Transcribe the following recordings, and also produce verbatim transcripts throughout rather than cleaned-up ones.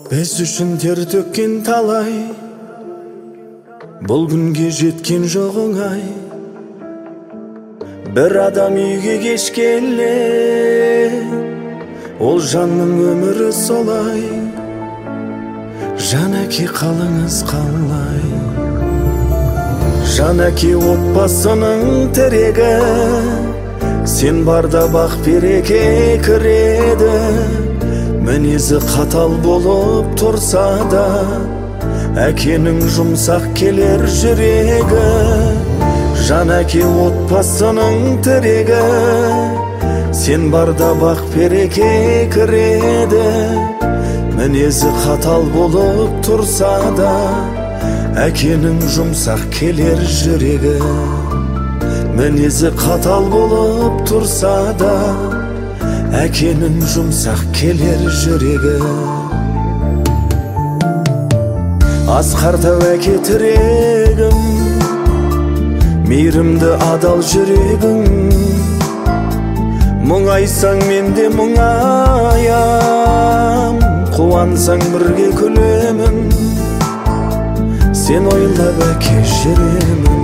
Біз үшін тер төккен талай, бұл күнге жеткен жоқ оңай. Бір адам үйге кеш келе, ол жанның өмірі солай. Жанәке қалыңыз қалай? Жанәке отбасының тірегі, сен барда бақ береке кіреді. Мінезі қатал болып тұрса да, әкенің жұмсақ келер жүрегі. Жанәке отбасының тірегі, сен барда бақ береке кіреді. Мінезі қатал болып тұрса да, әкенің жұмсақ келер жүрегі. Мінезі қатал болып тұрса да, әкенің жұмсақ келер жүрегі. Асқар-тау әке тірегім, мейірімді адал жүрегің. Мұңайсаң мен де мұңаям, қуансаң бірге күлемін. Сен ойлап әке жүремін.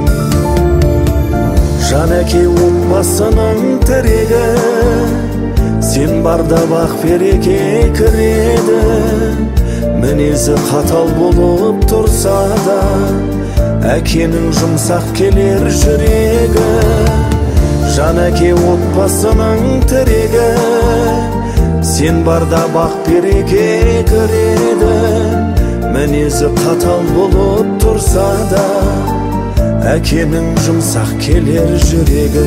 Жанәке отбасының тірегі, сен барда бақ береке кіреді. Мінезі қатал болып тұрса да, әкенің жұмсақ келер жүрегі. Жанәке отбасының тірегі, сен барда бақ береке кіреді. Мінезі қатал болып тұрса да, әкенің жұмсақ келер жүрегі.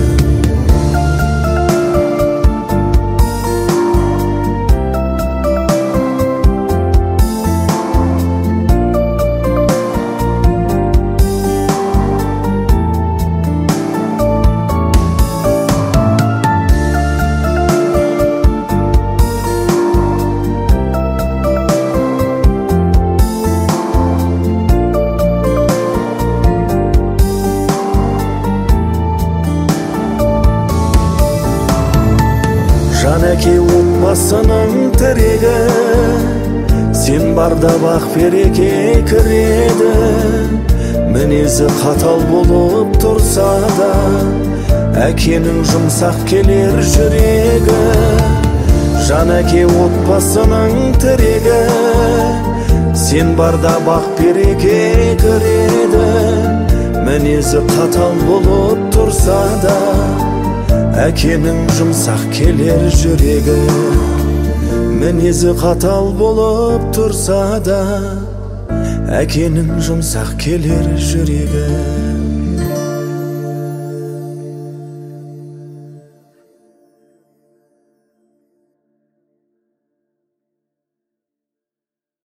Жанәке отбасының тірегі, сен барда бақ береке кіреді. Мінезі қатал болып тұрса да, әкенің жұмсақ келер жүрегі. Жанәке отбасының тірегі, сен барда бақ береке кіреді. Мінезі қатал болып тұрса да, әкенің жұмсақ келер жүрегі. Мінезі қатал болып тұрса да, әкенің жұмсақ келер жүрегі.